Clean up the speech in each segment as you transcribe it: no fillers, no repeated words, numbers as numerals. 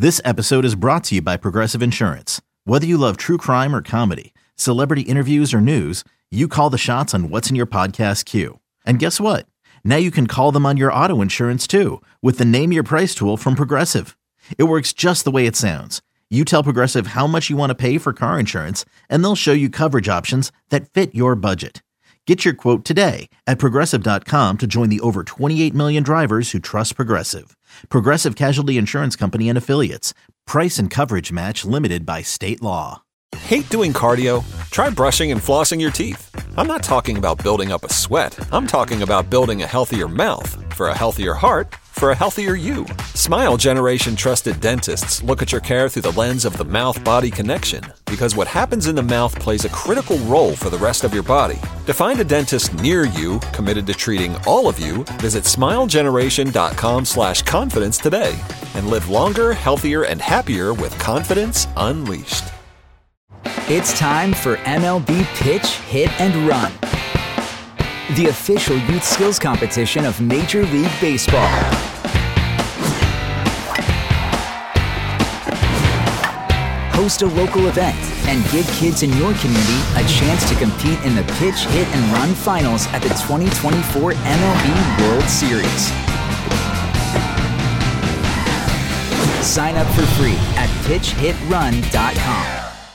This episode is brought to you by Progressive Insurance. Whether you love true crime or comedy, celebrity interviews or news, you call the shots on what's in your podcast queue. And guess what? Now you can call them on your auto insurance too with the Name Your Price tool from Progressive. It works just the way it sounds. You tell Progressive how much you want to pay for car insurance, and they'll show you coverage options that fit your budget. Get your quote today at Progressive.com to join the over 28 million drivers who trust Progressive. Progressive Casualty Insurance Company and Affiliates. Price and coverage match limited by state law. Hate doing cardio? Try brushing and flossing your teeth. I'm not talking about building up a sweat. I'm talking about building a healthier mouth. For a healthier heart, for a healthier you. Smile Generation trusted dentists look at your care through the lens of the mouth-body connection, because what happens in the mouth plays a critical role for the rest of your body. To find a dentist near you committed to treating all of you, visit smilegeneration.com/confidence today and live longer, healthier, and happier with confidence unleashed. It's time for MLB Pitch, Hit, and Run, the official youth skills competition of Major League Baseball. Host a local event and give kids in your community a chance to compete in the Pitch, Hit, and Run finals at the 2024 MLB World Series. Sign up for free at pitchhitrun.com.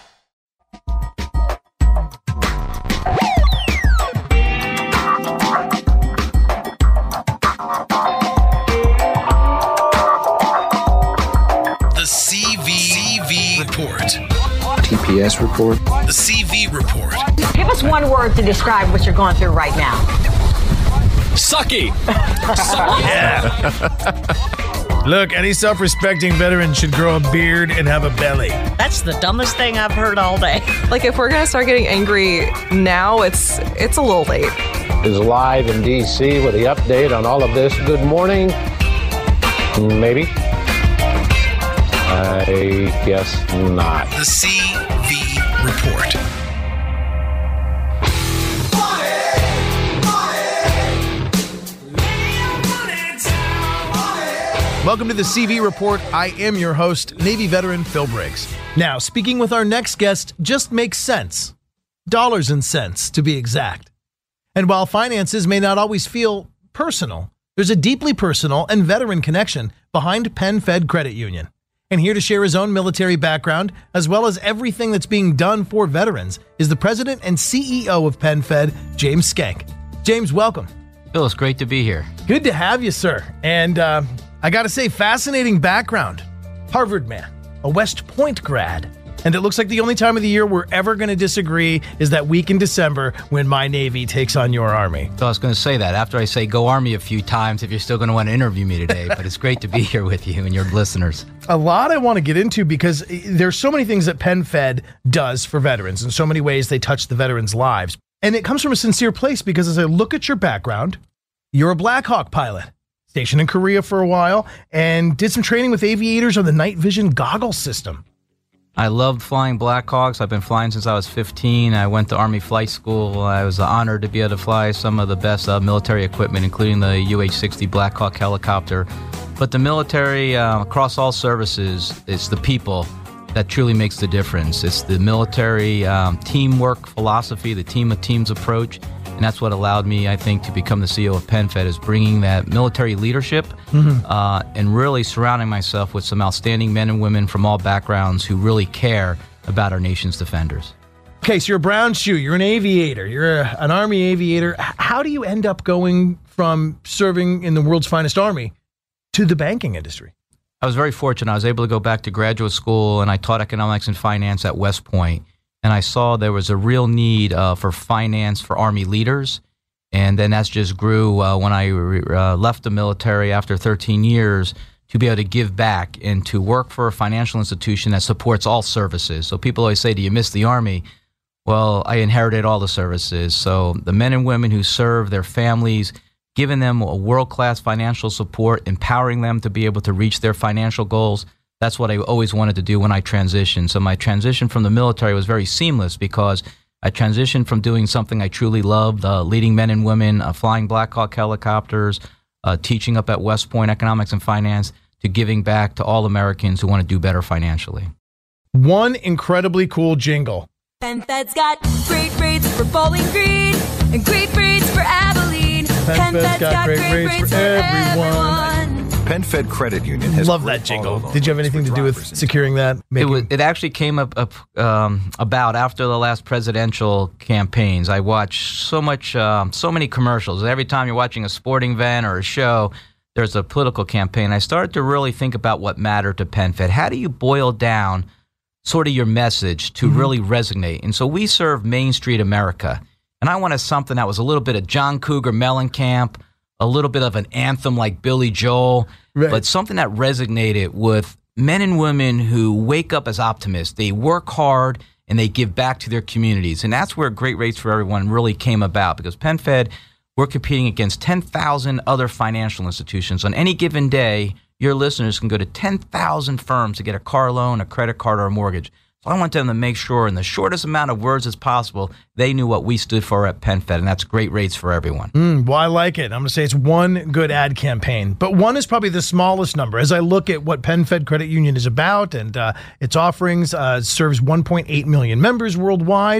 TPS report. The CV report. Give us one word to describe what you're going through right now. Sucky. Yeah. Look, any self-respecting veteran should grow a beard and have a belly. That's the dumbest thing I've heard all day. Like, if we're gonna start getting angry now, it's a little late. Is live in D.C. with the update on all of this. Good morning. Maybe. I guess not. The CV report. Welcome to the CV report. I am your host, Navy veteran Phil Briggs. Now, speaking with our next guest just makes sense. Dollars and cents, to be exact. And while finances may not always feel personal, there's a deeply personal and veteran connection behind PenFed Credit Union. And here to share his own military background, as well as everything that's being done for veterans, is the president and CEO of PenFed, James Schenck. James, welcome. Phil, it's great to be here. Good to have you, sir. And I got to say, fascinating background. Harvard man, a West Point grad. And it looks like the only time of the year we're ever going to disagree is that week in December when my Navy takes on your Army. So I was going to say that after I say go Army a few times, if you're still going to want to interview me today, but it's great to be here with you and your listeners. A lot I want to get into because there's so many things that PenFed does for veterans. In so many ways they touch the veterans' lives. And it comes from a sincere place because as I look at your background, you're a Black Hawk pilot, stationed in Korea for a while, and did some training with aviators on the night vision goggle system. I loved flying Black Hawks. I've been flying since I was 15. I went to Army Flight School. I was honored to be able to fly some of the best military equipment, including the UH-60 Black Hawk helicopter. But the military, across all services, it's the people that truly makes the difference. It's the military teamwork philosophy, the team of teams approach. And that's what allowed me, I think, to become the CEO of PenFed, is bringing that military leadership and really surrounding myself with some outstanding men and women from all backgrounds who really care about our nation's defenders. Okay, so you're a brown shoe. You're an aviator. You're an Army aviator. How do you end up going from serving in the world's finest Army to the banking industry? I was very fortunate. I was able to go back to graduate school, and I taught economics and finance at West Point. And I saw there was a real need for finance for Army leaders. And then that just grew when I left the military after 13 years to be able to give back and to work for a financial institution that supports all services. So people always say, do you miss the Army? Well, I inherited all the services. So the men and women who serve their families, giving them a world-class financial support, empowering them to be able to reach their financial goals, that's what I always wanted to do when I transitioned. So my transition from the military was very seamless because I transitioned from doing something I truly loved, leading men and women, flying Black Hawk helicopters, teaching up at West Point economics and finance, to giving back to all Americans who want to do better financially. One incredibly cool jingle. PenFed's got great rates for Bowling Green and great rates for Abilene. PenFed's got great rates for everyone. PenFed Credit Union has love that jingle. Did you have anything to do with securing that? It actually came up about after the last presidential campaigns. I watched so many commercials. Every time you're watching a sporting event or a show, there's a political campaign. I started to really think about what mattered to PenFed. How do you boil down sort of your message to really resonate? And so we serve Main Street America. And I wanted something that was a little bit of John Cougar Mellencamp, a little bit of an anthem like Billy Joel, but something that resonated with men and women who wake up as optimists. They work hard and they give back to their communities. And that's where Great Rates for Everyone really came about, because PenFed, we're competing against 10,000 other financial institutions. On any given day, your listeners can go to 10,000 firms to get a car loan, a credit card, or a mortgage. So I want them to make sure in the shortest amount of words as possible, they knew what we stood for at PenFed, and that's Great Rates for Everyone. Well, I like it. I'm going to say it's one good ad campaign, but one is probably the smallest number. As I look at what PenFed Credit Union is about and its offerings, serves 1.8 million members worldwide,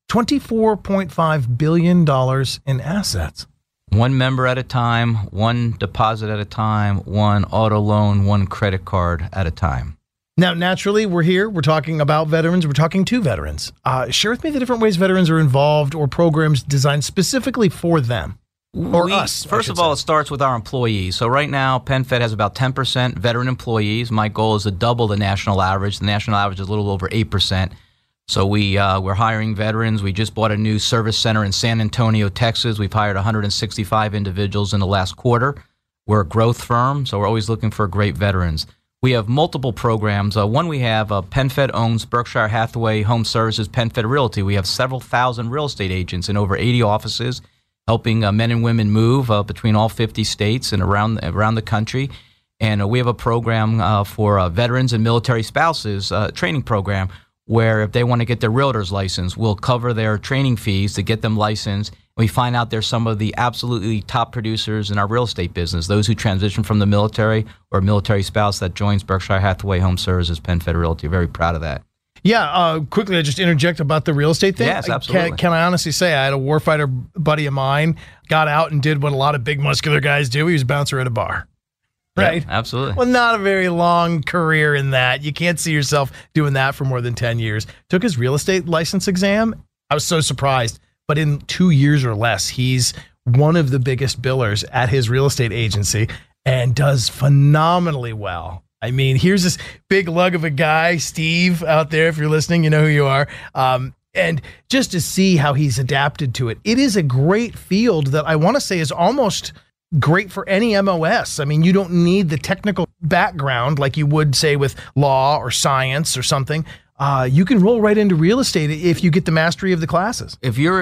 $24.5 billion in assets. One member at a time, one deposit at a time, one auto loan, one credit card at a time. Now, naturally, we're talking about veterans. We're talking to veterans. Share with me the different ways veterans are involved or programs designed specifically for them or us. First of all, it starts with our employees. So right now, PenFed has about 10% veteran employees. My goal is to double the national average. The national average is a little over 8%. So we're hiring veterans. We just bought a new service center in San Antonio, Texas. We've hired 165 individuals in the last quarter. We're a growth firm, so we're always looking for great veterans. We have multiple programs. One we have, PenFed owns Berkshire Hathaway Home Services, PenFed Realty. We have several thousand real estate agents in over 80 offices, helping men and women move between all 50 states and around the country. And we have a program for veterans and military spouses, training program, where if they want to get their realtor's license, we'll cover their training fees to get them licensed. We find out they're some of the absolutely top producers in our real estate business, those who transition from the military or military spouse that joins Berkshire Hathaway Home Services, PenFed Realty. Very proud of that. Yeah, quickly, I just interject about the real estate thing. Yes, absolutely. Can I honestly say I had a warfighter buddy of mine, got out and did what a lot of big muscular guys do. He was a bouncer at a bar. Right. Yeah, absolutely. Well, not a very long career in that. You can't see yourself doing that for more than 10 years. Took his real estate license exam. I was so surprised. But in 2 years or less, he's one of the biggest billers at his real estate agency and does phenomenally well. I mean, here's this big lug of a guy, Steve, out there. If you're listening, you know who you are. And just to see how he's adapted to it. It is a great field that I want to say is almost great for any MOS. I mean, you don't need the technical background like you would, say, with law or science or something. You can roll right into real estate if you get the mastery of the classes.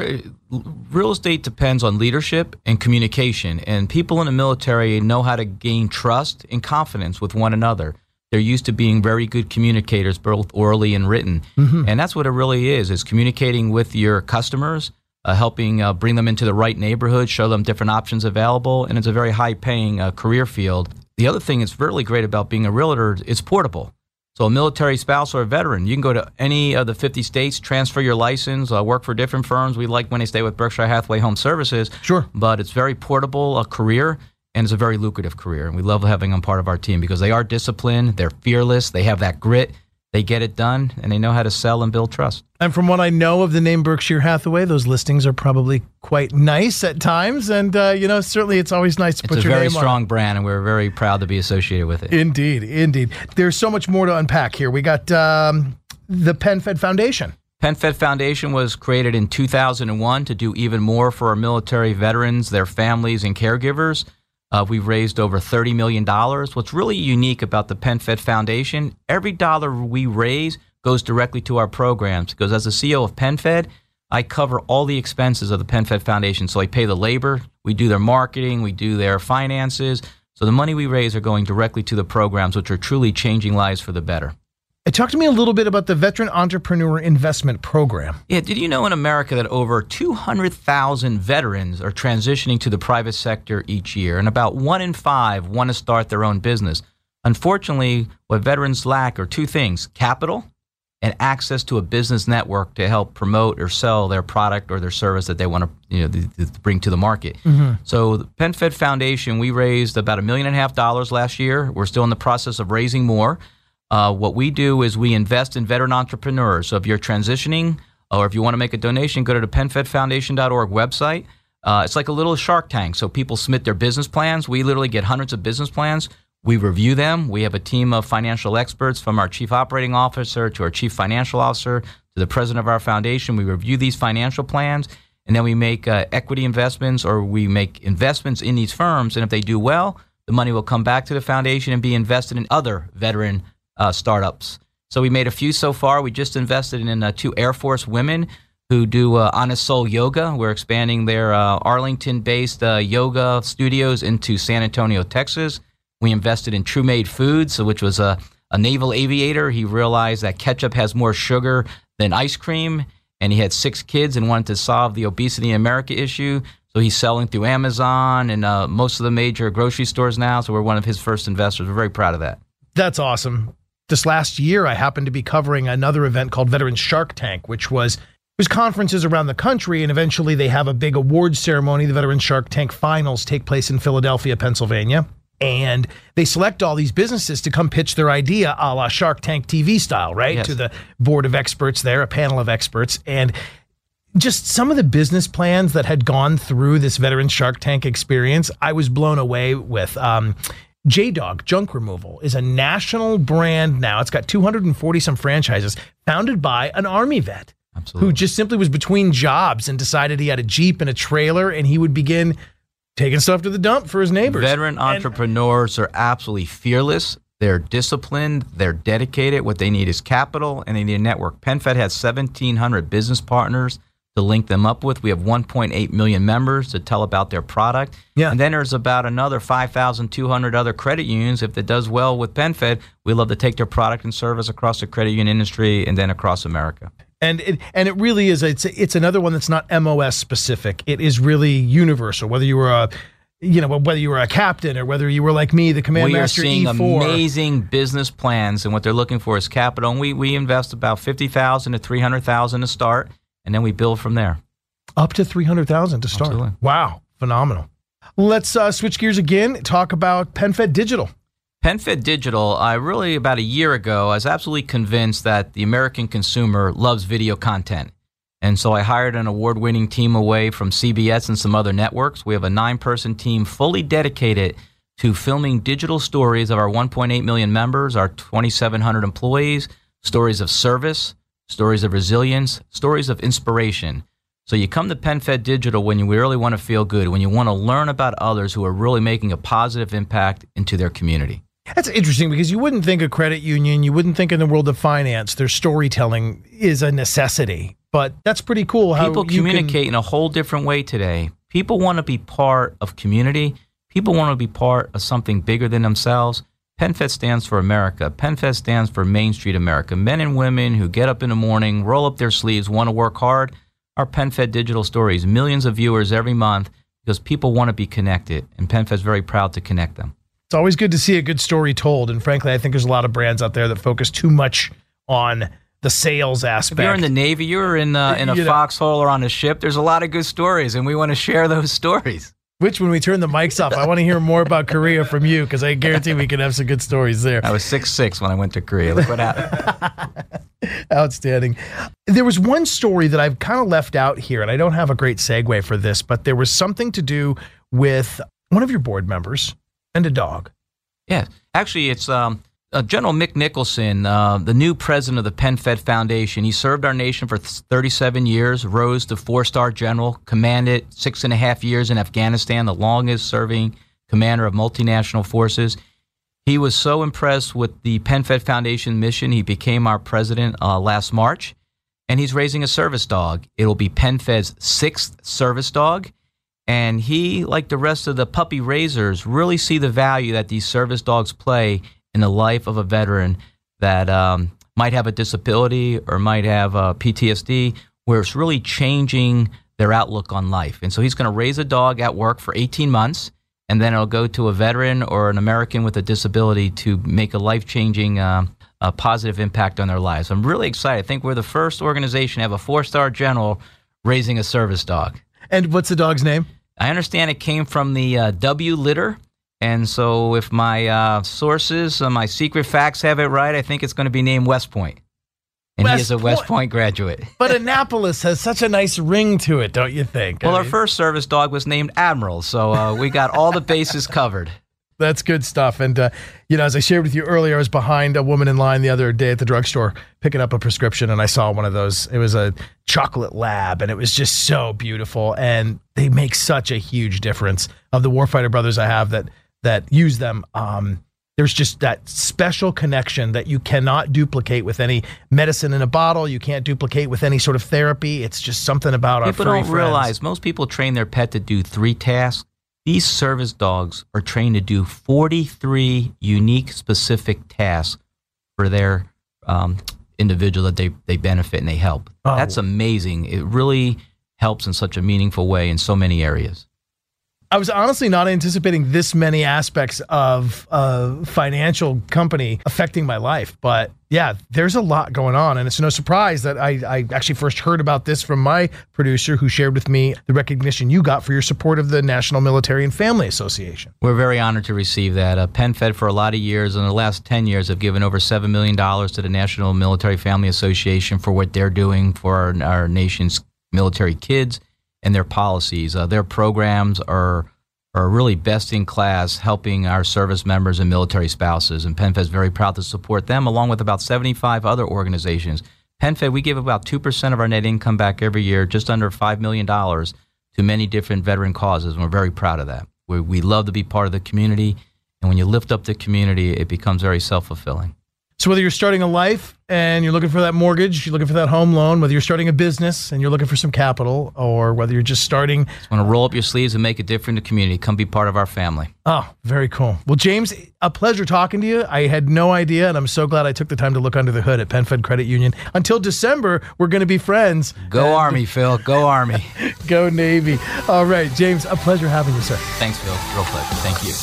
Real estate depends on leadership and communication, and people in the military know how to gain trust and confidence with one another. They're used to being very good communicators, both orally and written. Mm-hmm. And that's what it really is communicating with your customers, helping bring them into the right neighborhood, show them different options available, and it's a very high-paying career field. The other thing that's really great about being a realtor, it's portable. So a military spouse or a veteran, you can go to any of the 50 states, transfer your license, work for different firms. We like when they stay with Berkshire Hathaway Home Services. Sure. But it's very portable, a career, and it's a very lucrative career. And we love having them part of our team because they are disciplined, they're fearless, they have that grit. They get it done, and they know how to sell and build trust. And from what I know of the name Berkshire Hathaway, those listings are probably quite nice at times. And, certainly it's always nice to put your name on it. It's a very strong brand, and we're very proud to be associated with it. Indeed. There's so much more to unpack here. We got the PenFed Foundation. PenFed Foundation was created in 2001 to do even more for our military veterans, their families, and caregivers. We've raised over $30 million. What's really unique about the PenFed Foundation, every dollar we raise goes directly to our programs. Because as the CEO of PenFed, I cover all the expenses of the PenFed Foundation. So I pay the labor, we do their marketing, we do their finances. So the money we raise are going directly to the programs, which are truly changing lives for the better. Talk to me a little bit about the Veteran Entrepreneur Investment Program. Yeah, did you know in America that over 200,000 veterans are transitioning to the private sector each year, and about 1 in 5 want to start their own business? Unfortunately, what veterans lack are two things: capital and access to a business network to help promote or sell their product or their service that they want to bring to the market. So the PenFed Foundation, we raised about $1.5 million last year. We're still in the process of raising more. What we do is we invest in veteran entrepreneurs. So if you're transitioning or if you want to make a donation, go to the PenFedFoundation.org website. It's like a little Shark Tank. So people submit their business plans. We literally get hundreds of business plans. We review them. We have a team of financial experts, from our chief operating officer to our chief financial officer to the president of our foundation. We review these financial plans, and then we make equity investments, or we make investments in these firms. And if they do well, the money will come back to the foundation and be invested in other veteran startups. So we made a few so far. We just invested in 2 Air Force women who do Honest Soul Yoga. We're expanding their Arlington-based yoga studios into San Antonio, Texas. We invested in True Made Foods, which was a naval aviator. He realized that ketchup has more sugar than ice cream, and he had 6 kids and wanted to solve the obesity in America issue. So he's selling through Amazon and most of the major grocery stores now. So we're one of his first investors. We're very proud of that. That's awesome. This last year, I happened to be covering another event called Veteran Shark Tank, which was conferences around the country, and eventually they have a big awards ceremony. The Veteran Shark Tank finals take place in Philadelphia, Pennsylvania. And they select all these businesses to come pitch their idea a la Shark Tank TV style, right? Yes. To the board of experts there, a panel of experts. And just some of the business plans that had gone through this Veteran Shark Tank experience, I was blown away with. J-Dog Junk Removal is a national brand now. It's got 240 some franchises, founded by an Army vet. Absolutely. Who just simply was between jobs and decided he had a Jeep and a trailer, and he would begin taking stuff to the dump for his neighbors. Veteran entrepreneurs are absolutely fearless. They're disciplined. They're dedicated. What they need is capital, and they need a network. PenFed has 1,700 business partners to link them up with. We have 1.8 million members to tell about their product. Yeah. And then there's about another 5,200 other credit unions. If it does well with PenFed, we love to take their product and service across the credit union industry and then across America. And it really is. It's another one that's not MOS specific. It is really universal. Whether you were a captain or whether you were like me, the Command Master E4. We are seeing amazing business plans, and what they're looking for is capital. And we invest about $50,000 to $300,000 to start, and then we build from there. Up to $300,000 to start. Absolutely. Wow, phenomenal. Let's switch gears again. Talk about PenFed Digital. PenFed Digital, about a year ago, I was absolutely convinced that the American consumer loves video content. And so I hired an award-winning team away from CBS and some other networks. We have a 9-person team fully dedicated to filming digital stories of our 1.8 million members, our 2,700 employees, stories of service, stories of resilience, stories of inspiration. So you come to PenFed Digital when you really want to feel good, when you want to learn about others who are really making a positive impact into their community. That's interesting, because you wouldn't think a credit union, you wouldn't think in the world of finance, their storytelling is a necessity. But that's pretty cool how people communicate in a whole different way today. People want to be part of community. People want to be part of something bigger than themselves. PenFed stands for America. PenFed stands for Main Street America. Men and women who get up in the morning, roll up their sleeves, want to work hard. Our PenFed Digital stories, millions of viewers every month, because people want to be connected, and PenFed's very proud to connect them. It's always good to see a good story told, and frankly, I think there's a lot of brands out there that focus too much on the sales aspect. If you're in the Navy, you're in a foxhole or on a ship, there's a lot of good stories, and we want to share those stories. Which, when we turn the mics off, I want to hear more about Korea from you, because I guarantee we can have some good stories there. I was 6'6" when I went to Korea. Look what happened. Outstanding. There was one story that I've kind of left out here, and I don't have a great segue for this, but there was something to do with one of your board members and a dog. Yeah. Actually, it's General Mick Nicholson, the new president of the PenFed Foundation. He served our nation for 37 years, rose to 4-star general, commanded 6.5 years in Afghanistan, the longest serving commander of multinational forces. He was so impressed with the PenFed Foundation mission, he became our president last March, and he's raising a service dog. It will be PenFed's 6th service dog. And he, like the rest of the puppy raisers, really see the value that these service dogs play in the life of a veteran that might have a disability or might have PTSD, where it's really changing their outlook on life. And so he's going to raise a dog at work for 18 months, and then it'll go to a veteran or an American with a disability to make a life-changing, positive impact on their lives. I'm really excited. I think we're the first organization to have a 4-star general raising a service dog. And what's the dog's name? I understand it came from the W litter. And so if my sources, my secret facts have it right, I think it's going to be named West Point. And he is a West Point graduate. But Annapolis has such a nice ring to it, don't you think? Well, our first service dog was named Admiral, so we got all the bases covered. That's good stuff. And, as I shared with you earlier, I was behind a woman in line the other day at the drugstore picking up a prescription, and I saw one of those. It was a chocolate lab, and it was just so beautiful. And they make such a huge difference. Of the warfighter brothers I have that use them, there's just that special connection that you cannot duplicate with any medicine in a bottle. You can't duplicate with any sort of therapy. It's just something about our furry friends. People don't realize most people train their pet to do 3 tasks. These service dogs are trained to do 43 unique, specific tasks for their individual that they benefit and they help. Oh. That's amazing. It really helps in such a meaningful way in so many areas. I was honestly not anticipating this many aspects of a financial company affecting my life. But yeah, there's a lot going on. And it's no surprise that I actually first heard about this from my producer, who shared with me the recognition you got for your support of the National Military and Family Association. We're very honored to receive that. PenFed for a lot of years, in the last 10 years, have given over $7 million to the National Military Family Association for what they're doing for our nation's military kids and their policies. Their programs are really best in class, helping our service members and military spouses. And PenFed is very proud to support them, along with about 75 other organizations. PenFed, we give about 2% of our net income back every year, just under $5 million, to many different veteran causes, and we're very proud of that. We love to be part of the community, and when you lift up the community, it becomes very self-fulfilling. So whether you're starting a life and you're looking for that mortgage, you're looking for that home loan, whether you're starting a business and you're looking for some capital, or whether you're just starting... Just want to roll up your sleeves and make a difference in the community. Come be part of our family. Oh, very cool. Well, James, a pleasure talking to you. I had no idea, and I'm so glad I took the time to look under the hood at PenFed Credit Union. Until December, we're going to be friends. Go Army, Phil. Go Army. Go Navy. All right, James, a pleasure having you, sir. Thanks, Phil. Real pleasure. Thank you.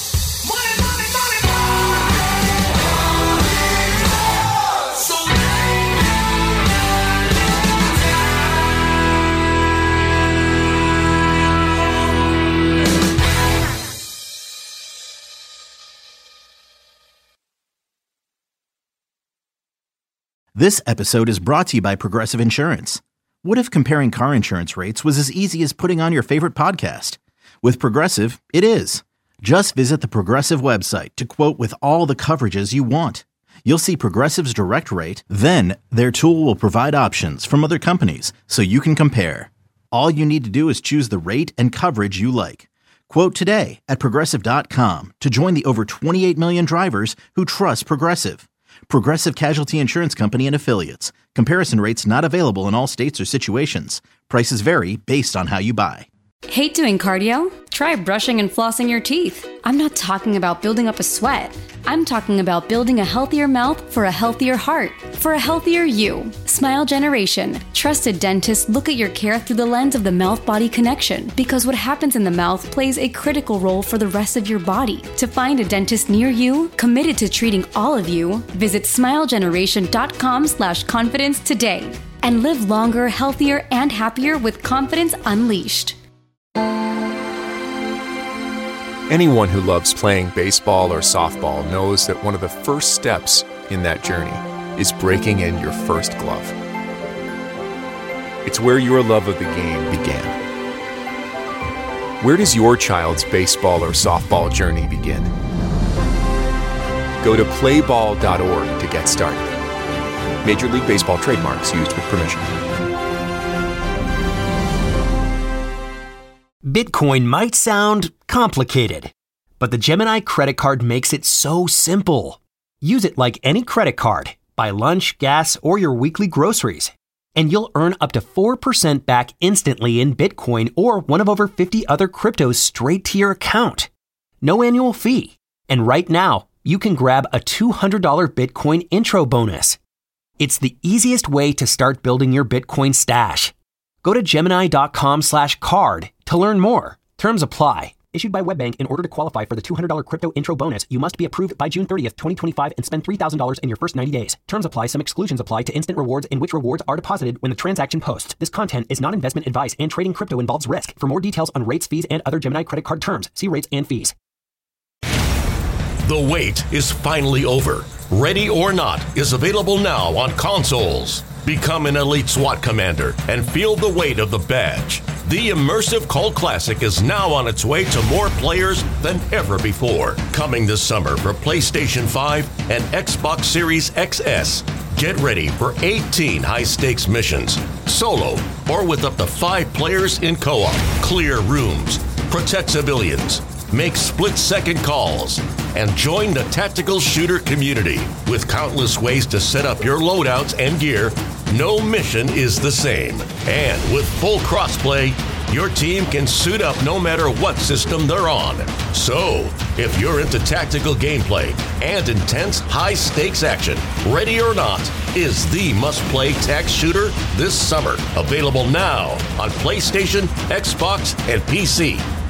This episode is brought to you by Progressive Insurance. What if comparing car insurance rates was as easy as putting on your favorite podcast? With Progressive, it is. Just visit the Progressive website to quote with all the coverages you want. You'll see Progressive's direct rate, then their tool will provide options from other companies so you can compare. All you need to do is choose the rate and coverage you like. Quote today at Progressive.com to join the over 28 million drivers who trust Progressive. Progressive Casualty Insurance Company and Affiliates. Comparison rates not available in all states or situations. Prices vary based on how you buy. Hate doing cardio? Try brushing and flossing your teeth. I'm not talking about building up a sweat. I'm talking about building a healthier mouth for a healthier heart, for a healthier you. Smile Generation. Trusted dentists look at your care through the lens of the mouth-body connection, because what happens in the mouth plays a critical role for the rest of your body. To find a dentist near you, committed to treating all of you, visit smilegeneration.com/confidence today and live longer, healthier, and happier with confidence unleashed. Anyone who loves playing baseball or softball knows that one of the first steps in that journey is breaking in your first glove. It's where your love of the game began. Where does your child's baseball or softball journey begin? Go to playball.org to get started. Major League Baseball trademarks used with permission. Bitcoin might sound complicated, but the Gemini credit card makes it so simple. Use it like any credit card. Buy lunch, gas, or your weekly groceries, and you'll earn up to 4% back instantly in Bitcoin or one of over 50 other cryptos straight to your account. No annual fee. And right now, you can grab a $200 Bitcoin intro bonus. It's the easiest way to start building your Bitcoin stash. Go to Gemini.com/card to learn more. Terms apply. Issued by WebBank. In order to qualify for the $200 crypto intro bonus, you must be approved by June 30th, 2025 and spend $3,000 in your first 90 days. Terms apply. Some exclusions apply to instant rewards in which rewards are deposited when the transaction posts. This content is not investment advice and trading crypto involves risk. For more details on rates, fees, and other Gemini credit card terms, see rates and fees. The wait is finally over. Ready or Not is available now on consoles. Become an elite SWAT commander and feel the weight of the badge. The immersive Cult Classic is now on its way to more players than ever before. Coming this summer for PlayStation 5 and Xbox Series XS. Get ready for 18 high-stakes missions, solo or with up to 5 players in co-op. Clear rooms, protect civilians, make split-second calls, and join the tactical shooter community. With countless ways to set up your loadouts and gear, no mission is the same. And with full crossplay, your team can suit up no matter what system they're on. So, if you're into tactical gameplay and intense high-stakes action, Ready or Not is the must-play tac shooter this summer. Available now on PlayStation, Xbox, and PC.